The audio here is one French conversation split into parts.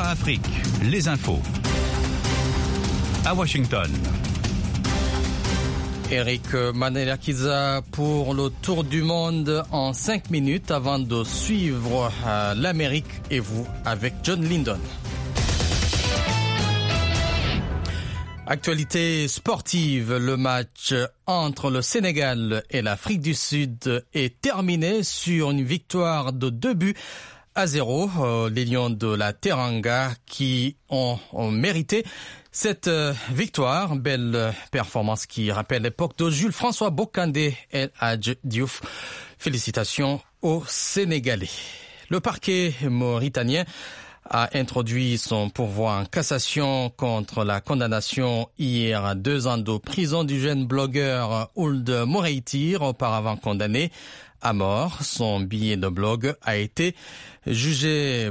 VOA Afrique, les infos. À Washington. Eric Manelakiza pour le tour du monde en 5 minutes avant de suivre l'Amérique et vous avec John Lindon. Actualité sportive, le match entre le Sénégal et l'Afrique du Sud est terminé sur une victoire de 2-0. Les Lions de la Teranga qui ont mérité cette victoire. Belle performance qui rappelle l'époque de Jules François Bocandé El Hadj Diouf. Félicitations aux Sénégalais. Le parquet mauritanien a introduit son pourvoi en cassation contre la condamnation hier à 2 ans de prison du jeune blogueur Ould Moreitir, auparavant condamné à mort. Son billet de blog a été jugé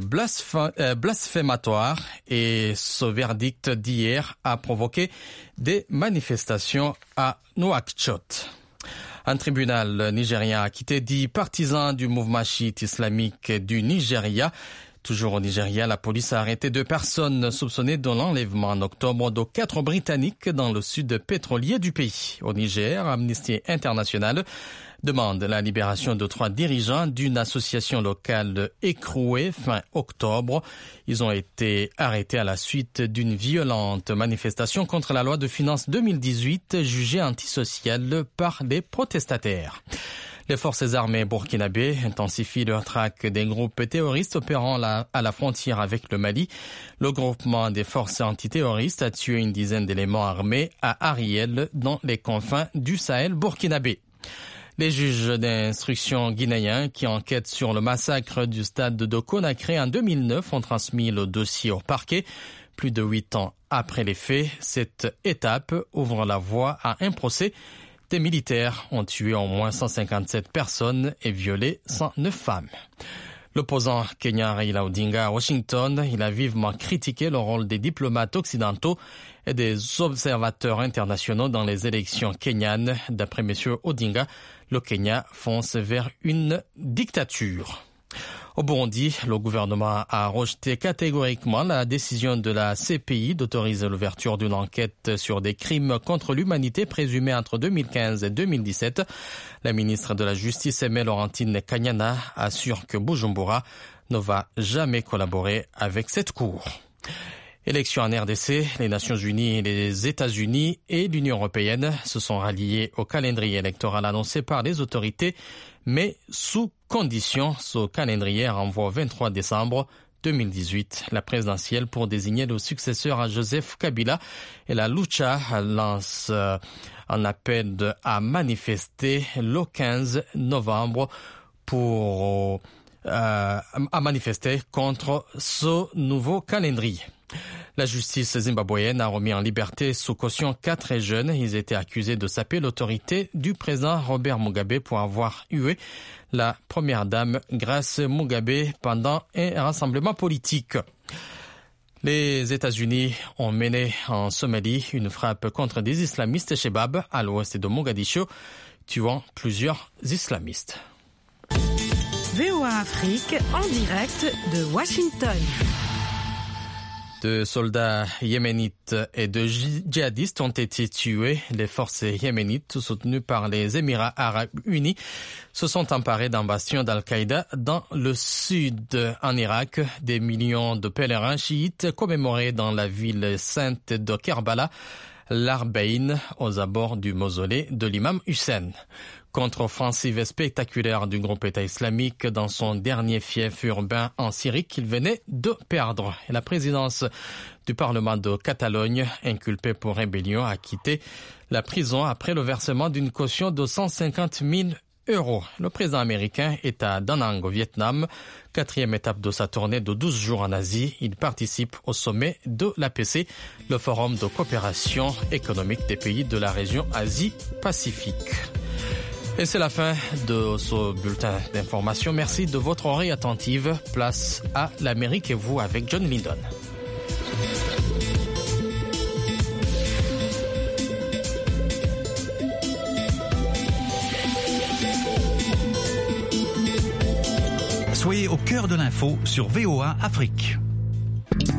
blasphématoire et ce verdict d'hier a provoqué des manifestations à Nouakchott. Un tribunal nigérien a acquitté 10 partisans du mouvement chiite islamique du Nigeria. Toujours au Nigeria, la police a arrêté 2 personnes soupçonnées de l'enlèvement en octobre de 4 Britanniques dans le sud pétrolier du pays. Au Niger, Amnesty International demande la libération de 3 dirigeants d'une association locale écrouée fin octobre. Ils ont été arrêtés à la suite d'une violente manifestation contre la loi de finances 2018 jugée antisociale par les protestataires. Les forces armées burkinabées intensifient leur traque des groupes terroristes opérant à la frontière avec le Mali. Le groupement des forces antiterroristes a tué une dizaine d'éléments armés à Ariel, dans les confins du Sahel burkinabé. Les juges d'instruction guinéens qui enquêtent sur le massacre du stade de Conakry en 2009 ont transmis le dossier au parquet. Plus de 8 ans après les faits, cette étape ouvre la voie à un procès. Des militaires ont tué au moins 157 personnes et violé 109 femmes. L'opposant kenyan Raila Odinga à Washington, il a vivement critiqué le rôle des diplomates occidentaux et des observateurs internationaux dans les élections kenyanes. D'après M. Odinga, le Kenya fonce vers une dictature. Au Burundi, le gouvernement a rejeté catégoriquement la décision de la CPI d'autoriser l'ouverture d'une enquête sur des crimes contre l'humanité présumés entre 2015 et 2017. La ministre de la Justice, Aimée Laurentine Kanyana, assure que Bujumbura ne va jamais collaborer avec cette cour. Élections en RDC, les Nations Unies, les États-Unis et l'Union européenne se sont ralliés au calendrier électoral annoncé par les autorités, mais sous condition. Ce calendrier renvoie au 23 décembre 2018 la présidentielle pour désigner le successeur à Joseph Kabila. Et la Lucha lance un appel à manifester le 15 novembre à manifester contre ce nouveau calendrier. La justice zimbabwéenne a remis en liberté sous caution 4 jeunes. Ils étaient accusés de saper l'autorité du président Robert Mugabe pour avoir hué la première dame Grace Mugabe pendant un rassemblement politique. Les États-Unis ont mené en Somalie une frappe contre des islamistes Chebab à l'ouest de Mogadiscio, tuant plusieurs islamistes. VOA Afrique en direct de Washington. 2 soldats yéménites et 2 djihadistes ont été tués. Les forces yéménites, soutenues par les Émirats arabes unis, se sont emparées d'un bastion d'Al-Qaïda dans le sud. En Irak, des millions de pèlerins chiites commémoraient dans la ville sainte de Kerbala l'Arbaïn aux abords du mausolée de l'imam Hussein. Contre-offensive spectaculaire du groupe État islamique dans son dernier fief urbain en Syrie qu'il venait de perdre. Et la présidence du Parlement de Catalogne, inculpée pour rébellion, a quitté la prison après le versement d'une caution de 150 000 €. Le président américain est à Da Nang au Vietnam, 4e étape de sa tournée de 12 jours en Asie. Il participe au sommet de l'APC, le forum de coopération économique des pays de la région Asie-Pacifique. Et c'est la fin de ce bulletin d'information. Merci de votre oreille attentive. Place à l'Amérique et vous avec John Lindon. Soyez au cœur de l'info sur VOA Afrique.